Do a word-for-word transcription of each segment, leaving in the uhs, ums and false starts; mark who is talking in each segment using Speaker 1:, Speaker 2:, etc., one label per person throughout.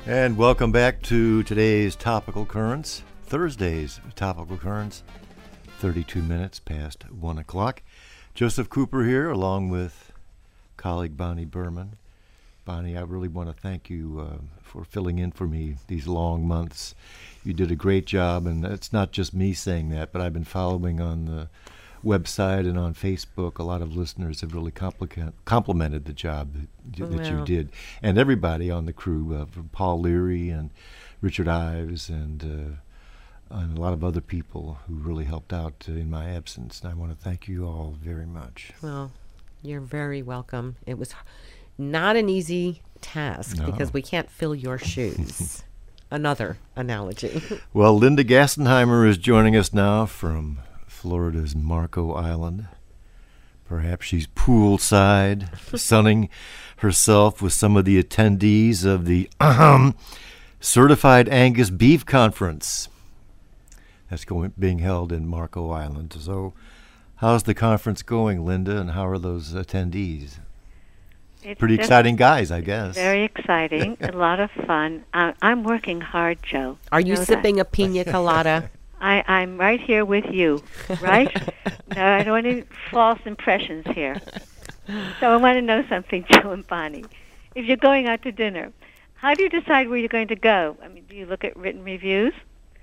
Speaker 1: And welcome back to today's Topical Currents, Thursday's Topical Currents, thirty-two minutes past one o'clock. Joseph Cooper here, along with colleague Bonnie Berman. Bonnie, I really want to thank you uh, for filling in for me these long months. You did a great job, and it's not just me saying that, but I've been following on the website and on Facebook. A lot of listeners have really compli- complimented the job that, that
Speaker 2: wow.
Speaker 1: you did. And everybody on the crew, uh, from Paul Leary and Richard Ives and, uh, and a lot of other people who really helped out uh, in my absence. And I want to thank you all very much.
Speaker 2: Well, you're very welcome. It was not an easy task
Speaker 1: No.
Speaker 2: because we can't fill your shoes. Another analogy.
Speaker 1: Well, Linda Gassenheimer is joining us now from Florida's Marco Island. Perhaps she's poolside, sunning herself with some of the attendees of the ahem, Certified Angus Beef Conference that's going being held in Marco Island. So, how's the conference going, Linda, and how are those attendees?
Speaker 3: It's
Speaker 1: Pretty exciting guys, I guess.
Speaker 3: Very exciting, a lot of fun. Uh, I'm working hard, Joe.
Speaker 2: Are you
Speaker 3: know
Speaker 2: sipping
Speaker 3: that.
Speaker 2: a pina colada?
Speaker 3: I, I'm right here with you, right? No, I don't want any false impressions here. So I want to know something, Joe and Bonnie. If you're going out to dinner, how do you decide where you're going to go? I mean, do you look at written reviews?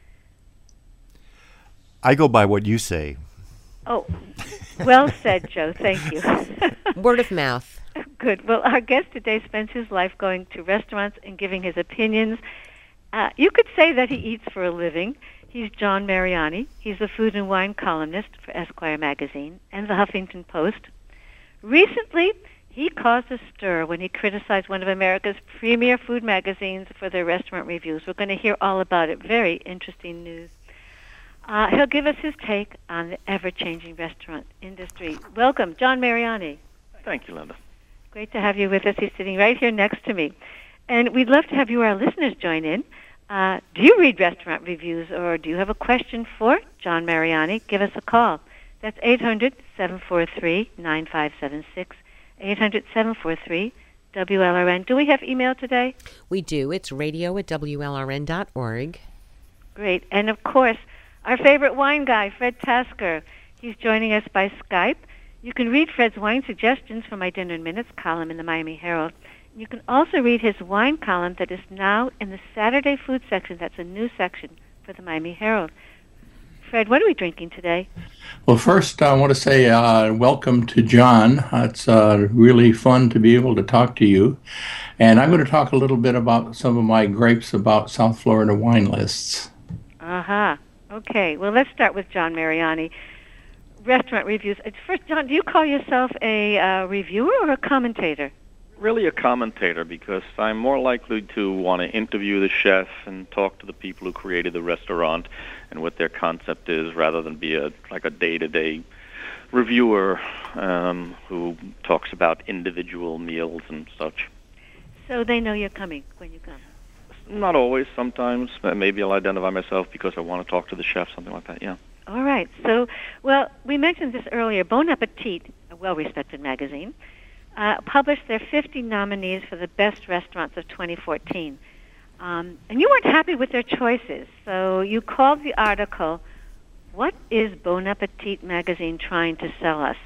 Speaker 1: I go by what you say.
Speaker 3: Oh, well said, Joe. Thank you.
Speaker 2: Word of mouth.
Speaker 3: Good. Well, our guest today spends his life going to restaurants and giving his opinions. Uh, you could say that he eats for a living. He's John Mariani. He's a food and wine columnist for Esquire magazine and the Huffington Post. Recently, he caused a stir when he criticized one of America's premier food magazines for their restaurant reviews. We're going to hear all about it. Very interesting news. Uh, he'll give us his take on the ever-changing restaurant industry. Welcome, John Mariani.
Speaker 4: Thank you, Linda.
Speaker 3: Great to have you with us. He's sitting right here next to me. And we'd love to have you, our listeners, join in. Uh, do you read restaurant reviews, or do you have a question for John Mariani? Give us a call. That's eight hundred, seven four three, nine five seven six, eight hundred, seven four three, W L R N. Do we have email today?
Speaker 2: We do. It's radio at W L R N dot org.
Speaker 3: Great. And, of course, our favorite wine guy, Fred Tasker. He's joining us by Skype. You can read Fred's wine suggestions from my Dinner in Minutes column in the Miami Herald. You can also read his wine column that is now in the Saturday food section. That's a new section for the Miami Herald. Fred, what are we drinking today?
Speaker 5: Well, first, I want to say uh, welcome to John. It's uh, really fun to be able to talk to you. And I'm going to talk a little bit about some of my gripes about South Florida wine lists.
Speaker 3: Uh-huh. Okay. Well, let's start with John Mariani. Restaurant reviews. First, John, do you call yourself a uh, reviewer or a commentator?
Speaker 4: Really a commentator, because I'm more likely to want to interview the chef and talk to the people who created the restaurant and what their concept is, rather than be a like a day-to-day reviewer um, who talks about individual meals and such.
Speaker 3: So they know you're coming when you come?
Speaker 4: Not always. Sometimes. Maybe I'll identify myself because I want to talk to the chef, something like that, yeah.
Speaker 3: All right. So, well, we mentioned this earlier. Bon Appetit, a well-respected magazine, uh, published their fifty nominees for the best restaurants of twenty fourteen. Um, and you weren't happy with their choices, so you called the article, "What is Bon Appetit magazine trying to sell us?"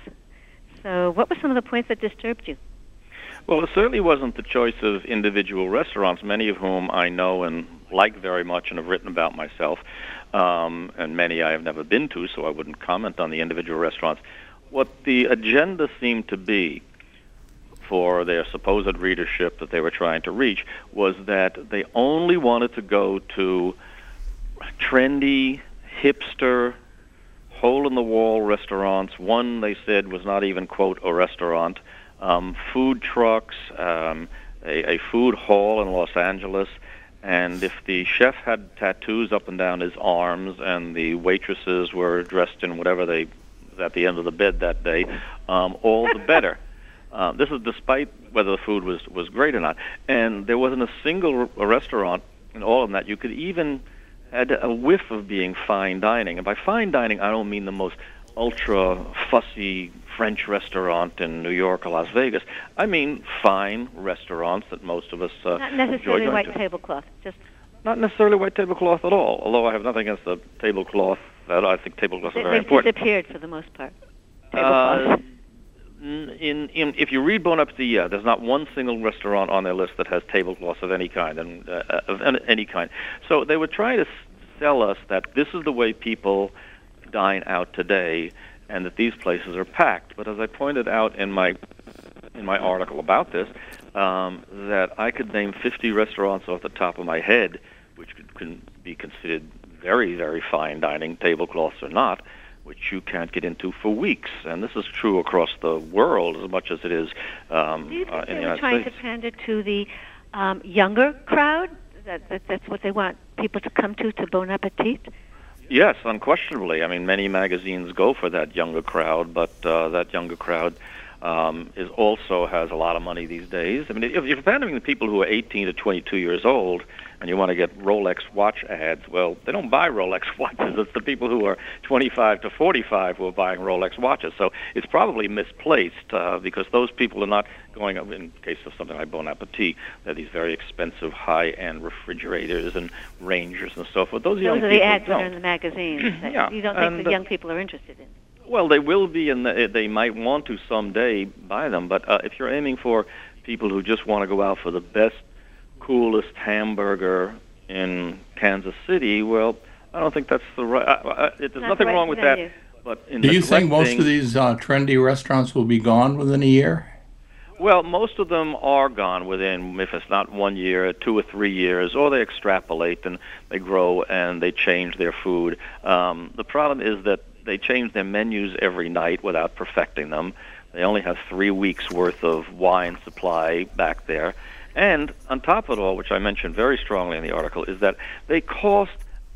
Speaker 3: So what were some of the points that disturbed you?
Speaker 4: Well, it certainly wasn't the choice of individual restaurants, many of whom I know and like very much and have written about myself, um, and many I have never been to, so I wouldn't comment on the individual restaurants. What the agenda seemed to be for their supposed readership that they were trying to reach was that they only wanted to go to trendy, hipster, hole-in-the-wall restaurants. One, they said, was not even, quote, a restaurant. Um, food trucks, um, a, a food hall in Los Angeles, and if the chef had tattoos up and down his arms and the waitresses were dressed in whatever they was at the end of the bed that day, um, all the better. Uh, this is despite whether the food was, was great or not. And there wasn't a single r- restaurant in all of them that you could even had a whiff of being fine dining. And by fine dining, I don't mean the most ultra fussy French restaurant in New York or Las Vegas. I mean fine restaurants that most of us uh,
Speaker 3: Not
Speaker 4: enjoy
Speaker 3: necessarily
Speaker 4: going
Speaker 3: white
Speaker 4: to.
Speaker 3: tablecloth, just
Speaker 4: Not necessarily white tablecloth at all, although I have nothing against the tablecloth. That I think tablecloths
Speaker 3: they,
Speaker 4: are very
Speaker 3: they've
Speaker 4: important.
Speaker 3: disappeared for the most part.
Speaker 4: Uh,
Speaker 3: Tablecloth.
Speaker 4: in, in, if you read Bon Appetit, yeah, there's not one single restaurant on their list that has tablecloths of any kind, and uh, of any any kind. So they were trying to s- sell us that this is the way people dine out today, and that these places are packed. But as I pointed out in my in my article about this, um, that I could name fifty restaurants off the top of my head, which could, can be considered very, very fine dining, tablecloths or not, which you can't get into for weeks. And this is true across the world as much as it is um,
Speaker 3: Do you think
Speaker 4: uh, in
Speaker 3: they
Speaker 4: the
Speaker 3: were
Speaker 4: United
Speaker 3: trying
Speaker 4: States.
Speaker 3: to pander to the um, younger crowd? That, that That's what they want people to come to, to Bon Appetit?
Speaker 4: Yes, unquestionably. I mean, many magazines go for that younger crowd, but uh, that younger crowd um, is also has a lot of money these days. I mean, if you're pandering to people who are eighteen to twenty-two years old, and you want to get Rolex watch ads, well, they don't buy Rolex watches. It's the people who are twenty-five to forty-five who are buying Rolex watches. So it's probably misplaced uh, because those people are not going up, in case of something like Bon Appetit, they're these very expensive high-end refrigerators and Rangers and so forth. Those,
Speaker 3: Those
Speaker 4: young
Speaker 3: are the
Speaker 4: people
Speaker 3: ads that
Speaker 4: don't.
Speaker 3: are in the magazines that
Speaker 4: Yeah,
Speaker 3: you don't think
Speaker 4: and,
Speaker 3: the
Speaker 4: uh,
Speaker 3: young people are interested in.
Speaker 4: Well, they will be, and the, they might want to someday buy them. But uh, if you're aiming for people who just want to go out for the best, coolest hamburger in Kansas City, well, I don't think that's the right. Uh, uh, there's
Speaker 3: Not
Speaker 4: nothing
Speaker 3: the right
Speaker 4: wrong with
Speaker 3: venue.
Speaker 4: that. But in
Speaker 5: Do you think most
Speaker 4: neglecting-
Speaker 5: of these uh, trendy restaurants will be gone within a year?
Speaker 4: Well, most of them are gone within, if it's not one year, two or three years, or they extrapolate and they grow and they change their food. Um, the problem is that they change their menus every night without perfecting them. They only have three weeks' worth of wine supply back there. And on top of it all, which I mentioned very strongly in the article, is that they cost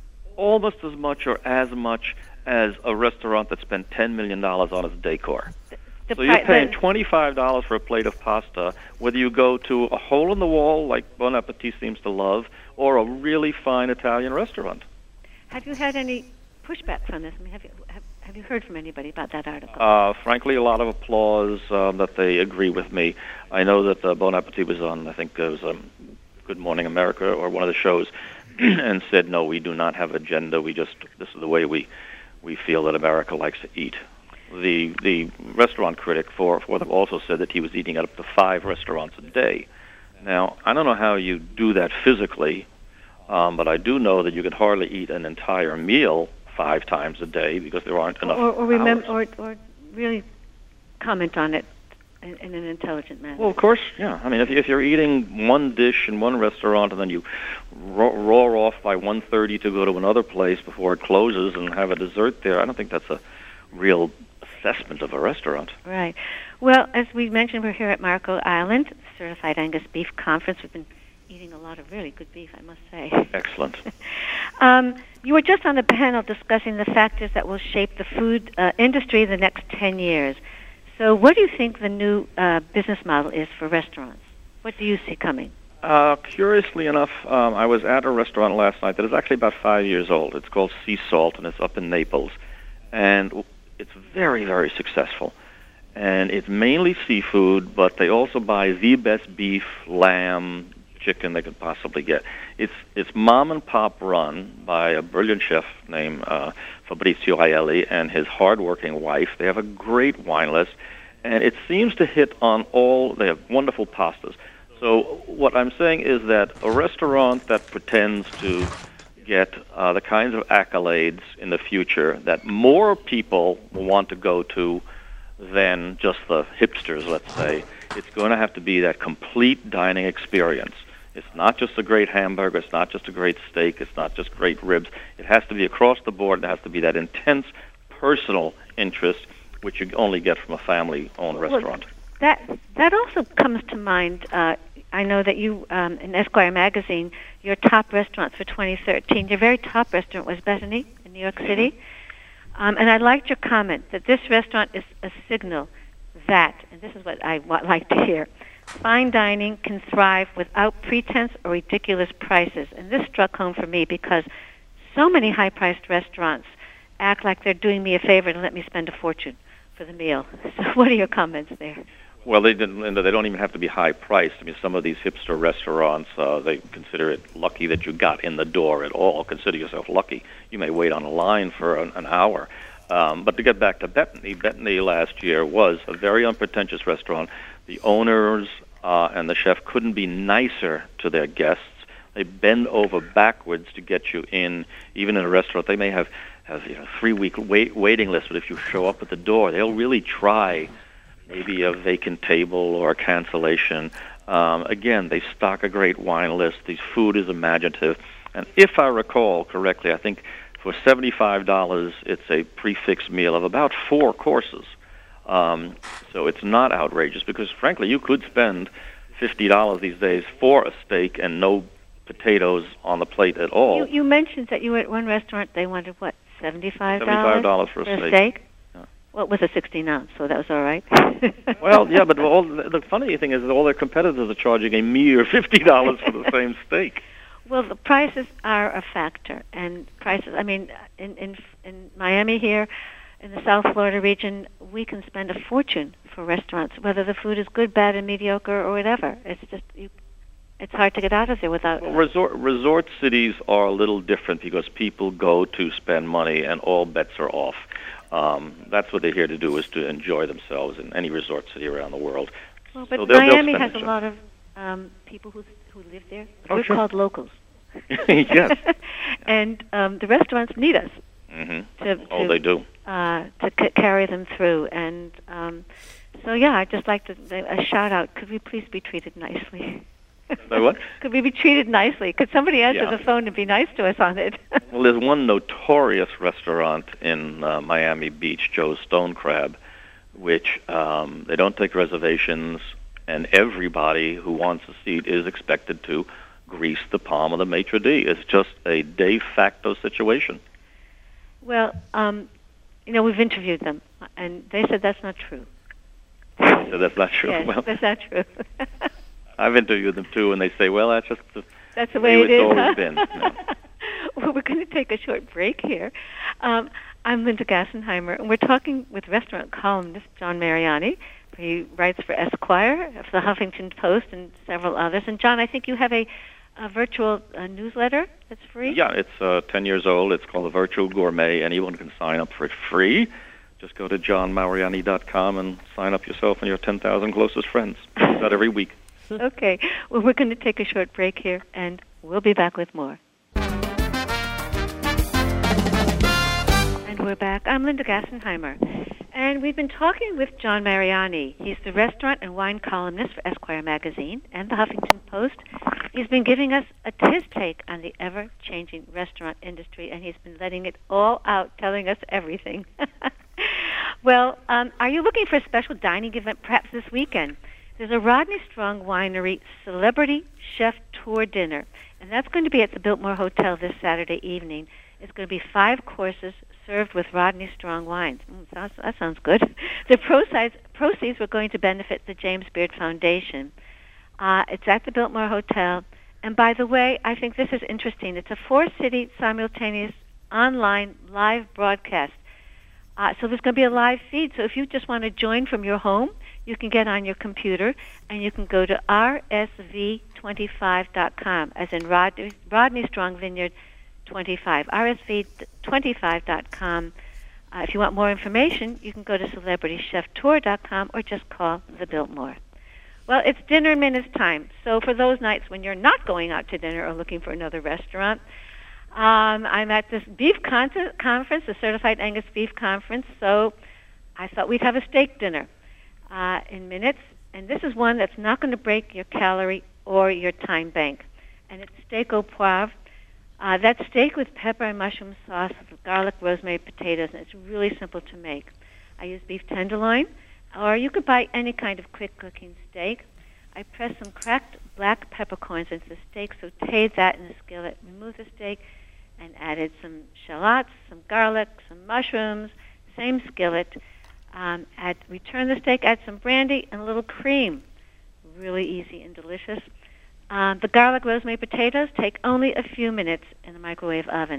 Speaker 4: almost as much or as much as a restaurant that spent ten million dollars on its decor.
Speaker 3: The
Speaker 4: So you're
Speaker 3: pri-
Speaker 4: paying
Speaker 3: the-
Speaker 4: twenty-five dollars for a plate of pasta, whether you go to a hole-in-the-wall like Bon Appetit seems to love, or a really fine Italian restaurant.
Speaker 3: Have you had any pushback from this? I mean, have you have, have you heard from anybody about that article?
Speaker 4: Uh, frankly, a lot of applause um, that they agree with me. I know that uh, Bon Appetit was on, I think it was um, Good Morning America or one of the shows, and said, no, we do not have agenda. We just, this is the way we, we feel that America likes to eat. The the restaurant critic for, for them also said that he was eating at up to five restaurants a day. Now, I don't know how you do that physically, um, but I do know that you could hardly eat an entire meal five times a day because there aren't enough
Speaker 3: or, or remember,
Speaker 4: hours.
Speaker 3: or, or really comment on it in, in an intelligent manner.
Speaker 4: Well, of course, yeah. I mean, if, if you're eating one dish in one restaurant and then you ro- roar off by one thirty to go to another place before it closes and have a dessert there, I don't think that's a real assessment of a restaurant.
Speaker 3: Right. Well, as we mentioned, we're here at Marco Island, Certified Angus Beef Conference. We've been eating a lot of really good beef, I must say.
Speaker 4: Excellent.
Speaker 3: Um, you were just on the panel discussing the factors that will shape the food uh, industry the next ten years. So what do you think the new uh, business model is for restaurants? What do you see coming?
Speaker 4: Uh, curiously enough, um, I was at a restaurant last night that is actually about five years old. It's called Sea Salt, and it's up in Naples. And it's very, very successful. And it's mainly seafood, but they also buy the best beef, lamb, chicken they could possibly get. It's it's mom and pop run by a brilliant chef named uh, Fabrizio Aielli and his hardworking wife. They have a great wine list, and it seems to hit on all. They have wonderful pastas. So what I'm saying is that a restaurant that pretends to get uh, the kinds of accolades in the future that more people will want to go to than just the hipsters, let's say, it's going to have to be that complete dining experience. It's not just a great hamburger, it's not just a great steak, it's not just great ribs. It has to be across the board. It has to be that intense personal interest which you only get from a family-owned
Speaker 3: Well,
Speaker 4: restaurant.
Speaker 3: That that also comes to mind. Uh, I know that you, um, in Esquire magazine, your top restaurants for twenty thirteen, your very top restaurant was Bethany in New York City. Um, and I liked your comment that this restaurant is a signal that, and this is what I wa- like to hear, fine dining can thrive without pretense or ridiculous prices. And this struck home for me because so many high-priced restaurants act like they're doing me a favor and let me spend a fortune for the meal. So what are your comments there?
Speaker 4: Well, they didn't, Linda, they don't even have to be high priced. I mean, some of these hipster restaurants, uh, they consider it lucky that you got in the door at all. Consider yourself lucky. You may wait on a line for an, an hour. Um, but to get back to Bethany, Bethany last year was a very unpretentious restaurant. The owners uh, and the chef couldn't be nicer to their guests. They bend over backwards to get you in. Even in a restaurant, they may have, have you know, three-week wait, waiting list, but if you show up at the door, they'll really try maybe a vacant table or a cancellation. Um, again, they stock a great wine list. The food is imaginative. And if I recall correctly, I think for seventy-five dollars, it's a prefix meal of about four courses. Um, so it's not outrageous because, frankly, you could spend fifty dollars these days for a steak and no potatoes on the plate at all.
Speaker 3: You, you mentioned that you were at one restaurant, they wanted, what, seventy-five dollars?
Speaker 4: seventy-five dollars for a
Speaker 3: for a
Speaker 4: steak.
Speaker 3: steak? Well, it was a sixteen ounce, so that was all right.
Speaker 4: Well, yeah, but all, the funny thing is that all their competitors are charging a mere fifty dollars for the same steak.
Speaker 3: Well, the prices are a factor, and prices, I mean, in, in, in Miami here, in the South Florida region, we can spend a fortune for restaurants, whether the food is good, bad, and mediocre, or whatever. It's just, you, it's hard to get out of there without...
Speaker 4: Well, resort, resort cities are a little different because people go to spend money and all bets are off. Um, that's what they're here to do, is to enjoy themselves in any resort city around the world.
Speaker 3: Well, but
Speaker 4: so they'll,
Speaker 3: Miami
Speaker 4: they'll
Speaker 3: has a
Speaker 4: it.
Speaker 3: lot of um, people who who live there.
Speaker 4: Oh,
Speaker 3: We're
Speaker 4: sure.
Speaker 3: called locals.
Speaker 4: Yes.
Speaker 3: And um, the restaurants need us
Speaker 4: Mm-hmm.
Speaker 3: to, to,
Speaker 4: Oh, they do.
Speaker 3: uh, to c- carry them through. And um, so, yeah, I'd just like to a shout out. Could we please be treated nicely?
Speaker 4: Say what?
Speaker 3: Could we be treated nicely? Could somebody answer
Speaker 4: Yeah.
Speaker 3: the phone and be nice to us on it?
Speaker 4: Well, there's one notorious restaurant in uh, Miami Beach, Joe's Stone Crab, which um, they don't take reservations, and everybody who wants a seat is expected to grease the palm of the maitre d'. It's just a de facto situation.
Speaker 3: Well, um, you know, we've interviewed them, and they said that's not true.
Speaker 4: So that's not true.
Speaker 3: Yes,
Speaker 4: Well,
Speaker 3: that's not true.
Speaker 4: I've interviewed them too, and they say, "Well, that's just the,
Speaker 3: That's the way it
Speaker 4: it's
Speaker 3: is.
Speaker 4: always
Speaker 3: huh?
Speaker 4: been." Yeah.
Speaker 3: Well, we're going to take a short break here. Um, I'm Linda Gassenheimer, and we're talking with restaurant columnist John Mariani. He writes for Esquire, for the Huffington Post, and several others. And John, I think you have a, a virtual uh, newsletter that's free?
Speaker 4: Yeah, it's uh, ten years old. It's called the Virtual Gourmet. Anyone can sign up for it free. Just go to john mariani dot com and sign up yourself and your ten thousand closest friends. It's out every week.
Speaker 3: Okay. Well, we're going to take a short break here, and we'll be back with more. And we're back. I'm Linda Gassenheimer. And we've been talking with John Mariani. He's the restaurant and wine columnist for Esquire magazine and the Huffington Post. He's been giving us a, his take on the ever-changing restaurant industry, and he's been letting it all out, telling us everything. Well, um, are you looking for a special dining event perhaps this weekend? There's a Rodney Strong Winery Celebrity Chef Tour Dinner, and that's going to be at the Biltmore Hotel this Saturday evening. It's going to be five courses served with Rodney Strong wines. Mm, sounds, that sounds good. The proceeds, proceeds were going to benefit the James Beard Foundation. Uh, it's at the Biltmore Hotel. And by the way, I think this is interesting. It's a four-city simultaneous online live broadcast. Uh, so there's going to be a live feed. So if you just want to join from your home, you can get on your computer and you can go to R S V twenty-five dot com, as in Rodney, Rodney Strong Vineyard twenty-five, R S V twenty-five dot com. Uh, if you want more information, you can go to celebrity chef tour dot com or just call the Biltmore. Well, it's dinner minutes time. So for those nights when you're not going out to dinner or looking for another restaurant, um, I'm at this beef con- conference, the Certified Angus Beef Conference, so I thought we'd have a steak dinner uh, in minutes. And this is one that's not going to break your calorie or your time bank. And it's steak au poivre. Uh, that's steak with pepper and mushroom sauce with garlic, rosemary, potatoes, and it's really simple to make. I use beef tenderloin, or you could buy any kind of quick-cooking steak. I press some cracked black peppercorns into the steak, sauteed that in the skillet, removed the steak, and added some shallots, some garlic, some mushrooms, same skillet. Um, add, return the steak, add some brandy and a little cream. Really easy and delicious. Um, the garlic, rosemary, potatoes take only a few minutes in the microwave oven.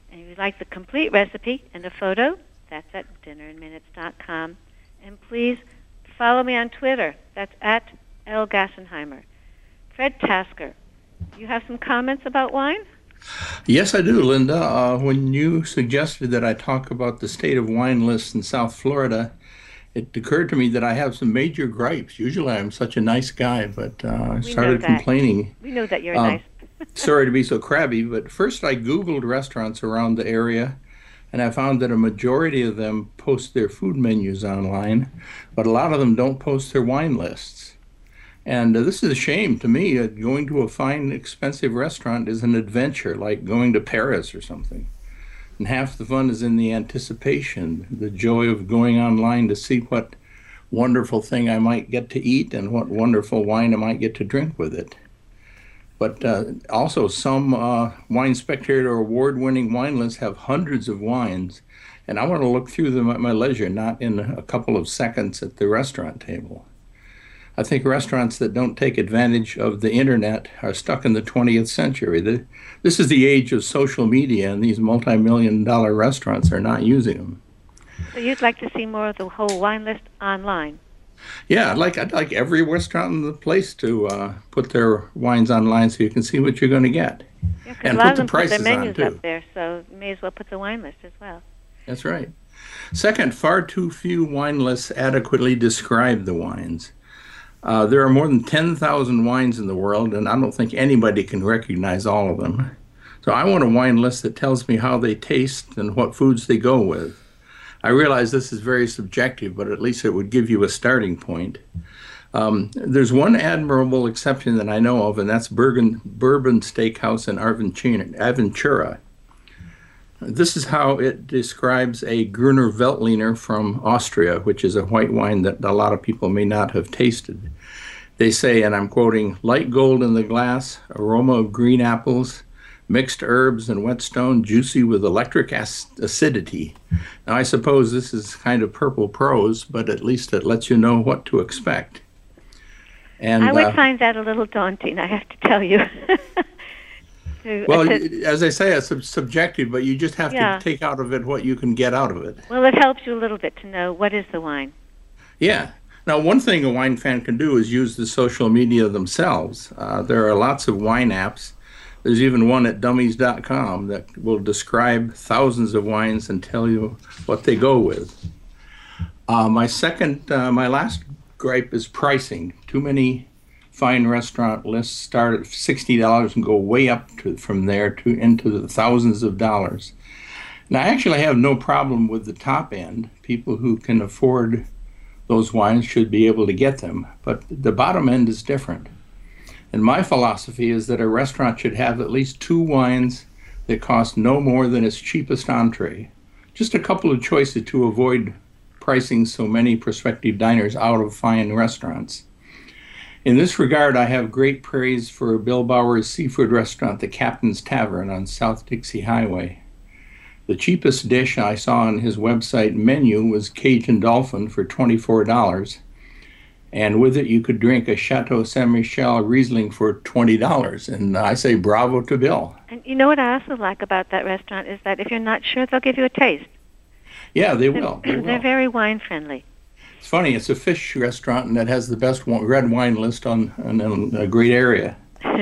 Speaker 3: And if you'd like the complete recipe and a photo, that's at dinner in minutes dot com. And please follow me on Twitter. That's at L. Gassenheimer. Fred Tasker, you have some comments about wine?
Speaker 5: Yes, I do, Linda. Uh, when you suggested that I talk about the state of wine lists in South Florida, it occurred to me that I have some major gripes. Usually I'm such a nice guy, but uh, I
Speaker 3: We
Speaker 5: started
Speaker 3: know that.
Speaker 5: complaining.
Speaker 3: We know that you're
Speaker 5: Um,
Speaker 3: nice.
Speaker 5: Sorry to be so crabby, but first I Googled restaurants around the area, and I found that a majority of them post their food menus online, but a lot of them don't post their wine lists. And uh, this is a shame to me. Uh, going to a fine, expensive restaurant is an adventure, like going to Paris or something. And half the fun is in the anticipation, the joy of going online to see what wonderful thing I might get to eat and what wonderful wine I might get to drink with it. But uh, also, some uh, Wine Spectator award-winning wine lists have hundreds of wines, and I want to look through them at my leisure, not in a couple of seconds at the restaurant table. I think restaurants that don't take advantage of the internet are stuck in the twentieth century. The, this is the age of social media, and these multi-million dollar restaurants are not using them.
Speaker 3: So you'd like to see more of the whole wine list online?
Speaker 5: Yeah, I'd like, I'd like every restaurant in the place to uh, put their wines online so you can see what you're going to get.
Speaker 3: Yeah, 'cause
Speaker 5: And
Speaker 3: a lot
Speaker 5: put
Speaker 3: of
Speaker 5: the
Speaker 3: them put their
Speaker 5: prices on,
Speaker 3: menus
Speaker 5: too.
Speaker 3: up there, so you may as well put the wine list as well.
Speaker 5: That's right. Second, far too few wine lists adequately describe the wines. Uh, there are more than ten thousand wines in the world, and I don't think anybody can recognize all of them. So I want a wine list that tells me how they taste and what foods they go with. I realize this is very subjective, but at least it would give you a starting point. Um, there's one admirable exception that I know of, and that's Bourbon, Bourbon Steakhouse in Aventura. This is how it describes a Gruner Veltliner from Austria, which is a white wine that a lot of people may not have tasted. They say, and I'm quoting, light gold in the glass, aroma of green apples, mixed herbs and whetstone, juicy with electric ac- acidity. Now, I suppose this is kind of purple prose, but at least it lets you know what to expect. And
Speaker 3: I would
Speaker 5: uh,
Speaker 3: find that a little daunting, I have to tell you. to,
Speaker 5: well,
Speaker 3: to,
Speaker 5: as I say, it's sub- subjective, but you just have
Speaker 3: Yeah.
Speaker 5: to take out of it what you can get out of it.
Speaker 3: well, it helps you a little bit to know what is the wine.
Speaker 5: Yeah. Now, one thing a wine fan can do is use the social media themselves. Uh, there are lots of wine apps. There's even one at dummies dot com that will describe thousands of wines and tell you what they go with. Uh, my second, uh, my last gripe is pricing. Too many fine restaurant lists start at sixty dollars and go way up to, from there to into the thousands of dollars. Now, I actually have no problem with the top end. People who can afford those wines should be able to get them, but the bottom end is different. And my philosophy is that a restaurant should have at least two wines that cost no more than its cheapest entree. Just a couple of choices to avoid pricing so many prospective diners out of fine restaurants. In this regard, I have great praise for Bill Bauer's seafood restaurant, the Captain's Tavern on South Dixie Highway. The cheapest dish I saw on his website menu was Cajun Dolphin for twenty-four dollars. And with it, you could drink a Chateau Saint Michel Riesling for twenty dollars. And I say bravo to Bill.
Speaker 3: And you know what I also like about that restaurant is that if you're not sure, they'll give you a taste.
Speaker 5: Yeah, they
Speaker 3: They're,
Speaker 5: will. They
Speaker 3: they're
Speaker 5: will.
Speaker 3: very wine-friendly.
Speaker 5: It's funny, it's a fish restaurant and that has the best one, red wine list on, on a great area.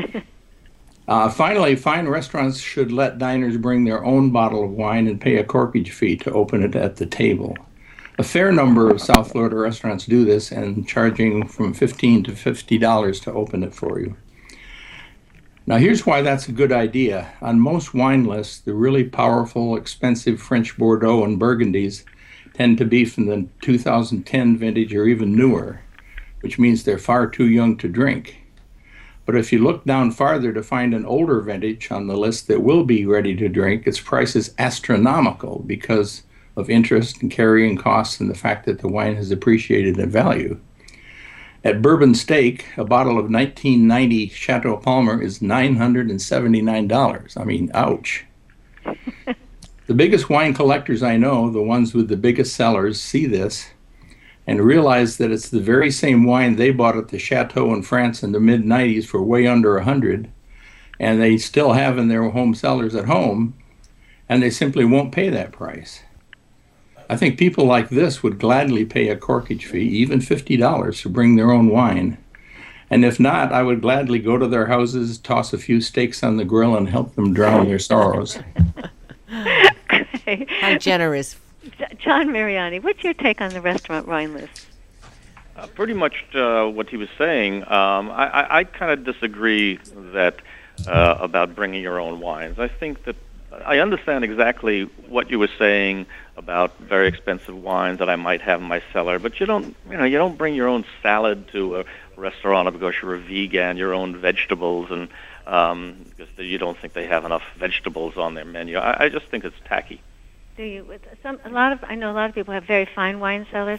Speaker 5: Uh, finally, fine restaurants should let diners bring their own bottle of wine and pay a corkage fee to open it at the table. A fair number of South Florida restaurants do this, and charging from fifteen to fifty dollars to open it for you. Now, here's why that's a good idea. On most wine lists, the really powerful, expensive French Bordeaux and Burgundies tend to be from the two thousand ten vintage or even newer, which means they're far too young to drink. But if you look down farther to find an older vintage on the list that will be ready to drink, its price is astronomical because of interest and carrying costs and the fact that the wine has appreciated in value. At Bourbon Steak, a bottle of nineteen ninety Chateau Palmer is nine hundred seventy-nine dollars. I mean, ouch. The biggest wine collectors I know, the ones with the biggest cellars, see this and realize that it's the very same wine they bought at the Chateau in France in the mid nineties for way under one hundred, and they still have in their home cellars at home, and they simply won't pay that price. I think people like this would gladly pay a corkage fee, even fifty dollars, to bring their own wine. And if not, I would gladly go to their houses, toss a few steaks on the grill, and help them drown their sorrows.
Speaker 3: Okay.
Speaker 2: How generous.
Speaker 3: John Mariani, what's your take on the restaurant wine list?
Speaker 4: Uh, pretty much uh, what he was saying. Um, I, I, I kind of disagree that uh, about bringing your own wines. I think that I understand exactly what you were saying about very expensive wines that I might have in my cellar, but you don't, you know, you don't bring your own salad to a restaurant because you're a vegan, your own vegetables, and um, because you don't think they have enough vegetables on their menu. I, I just think it's tacky.
Speaker 3: Do you? With some, a lot of I know a lot of people have very fine wine cellars.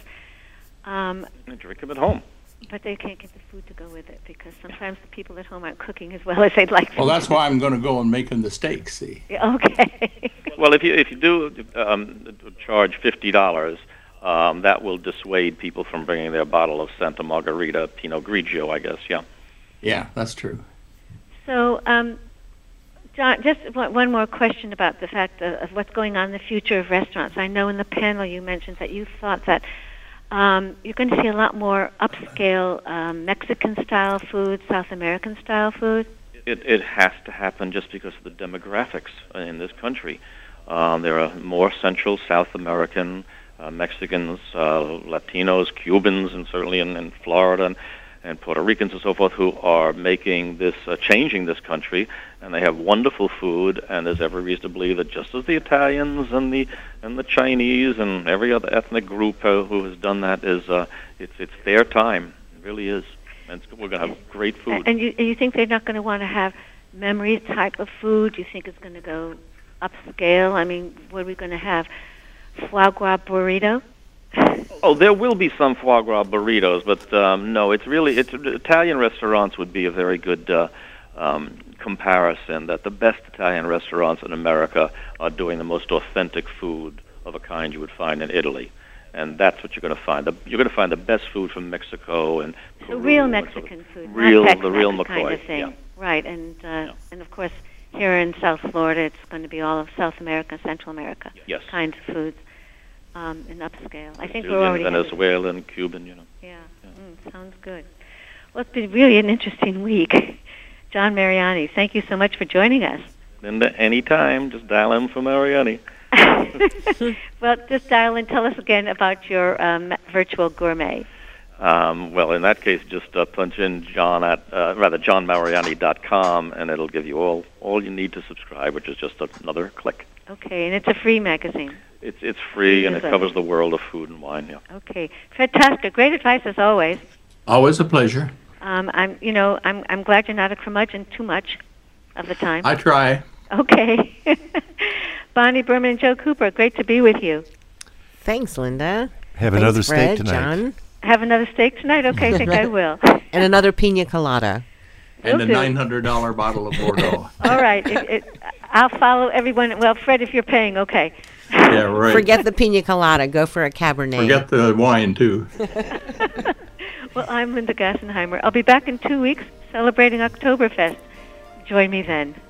Speaker 3: Um,
Speaker 4: And drink them at home.
Speaker 3: But they can't get the food to go with it because sometimes the people at home aren't cooking as well as they'd like.
Speaker 5: Well, that's why I'm going to go and making the steaks, see.
Speaker 3: Okay.
Speaker 4: Well, if you if you do um, charge fifty dollars, um, that will dissuade people from bringing their bottle of Santa Margherita Pinot Grigio, I guess. Yeah.
Speaker 5: Yeah, that's true.
Speaker 3: So, um, John, just one one more question about the fact of, of what's going on in the future of restaurants. I know in the panel you mentioned that you thought that um, you're going to see a lot more upscale um, Mexican-style food, South American-style food.
Speaker 4: It it has to happen just because of the demographics in this country. Um, there are more Central South American, uh, Mexicans, uh, Latinos, Cubans, and certainly in, in Florida and, and Puerto Ricans and so forth who are making this, uh, changing this country, and they have wonderful food. And there's every reason to believe that just as the Italians and the and the Chinese and every other ethnic group uh, who has done that is, uh, it's it's their time. It really is. And it's, we're going to have great food.
Speaker 3: And you, you think they're not going to want to have memory type of food? You think it's going to go upscale? I mean, what are we going to have? Foie gras burrito?
Speaker 4: Oh, there will be some foie gras burritos, but um, no, it's really it's Italian restaurants would be a very good uh, um, comparison. That the best Italian restaurants in America are doing the most authentic food of a kind you would find in Italy. And that's what you're going to find. The, you're going to find the best food from Mexico and
Speaker 3: Peru, the real Mexican food,
Speaker 4: real,
Speaker 3: not
Speaker 4: the real
Speaker 3: McCoy kind of thing,
Speaker 4: yeah.
Speaker 3: Right? And uh,
Speaker 4: yeah.
Speaker 3: and of course, here in South Florida, it's going to be all of South America, Central America,
Speaker 4: yes.
Speaker 3: kinds of foods um, in upscale. I think
Speaker 4: Brazilian,
Speaker 3: we're already
Speaker 4: Venezuelan, Cuban, you know.
Speaker 3: Yeah,
Speaker 4: yeah.
Speaker 3: Mm, sounds good. Well, it's been really an interesting week. John Mariani, thank you so much for joining us.
Speaker 4: Linda, anytime, just dial in for Mariani.
Speaker 3: Well, just dial in. Tell us again about your um, virtual gourmet.
Speaker 4: Um, well, in that case, just uh, punch in John at uh, rather john mariani dot com, and it'll give you all all you need to subscribe, which is just another click.
Speaker 3: Okay, and it's a free magazine.
Speaker 4: It's it's free, and it
Speaker 3: Newsletter.
Speaker 4: covers the world of food and wine. Yeah.
Speaker 3: Okay, fantastic. Great advice as always.
Speaker 5: Always a pleasure.
Speaker 3: Um, I'm, you know, I'm I'm glad you're not a curmudgeon too much of the time.
Speaker 5: I try.
Speaker 3: Okay. Bonnie Berman and Joe Cooper, great to be with you.
Speaker 2: Thanks, Linda.
Speaker 1: Have
Speaker 2: Thanks,
Speaker 1: another
Speaker 2: Fred,
Speaker 1: steak tonight.
Speaker 2: John.
Speaker 3: Have another steak tonight? Okay, I think I will.
Speaker 2: And another pina colada.
Speaker 5: And
Speaker 3: Will
Speaker 5: a
Speaker 3: do.
Speaker 5: nine hundred dollars bottle of Bordeaux.
Speaker 3: All right. It, it, I'll follow everyone. Well, Fred, if you're paying, okay.
Speaker 5: Yeah, right.
Speaker 2: Forget the pina colada. Go for a Cabernet.
Speaker 5: Forget the wine, too.
Speaker 3: Well, I'm Linda Gassenheimer. I'll be back in two weeks celebrating Oktoberfest. Join me then.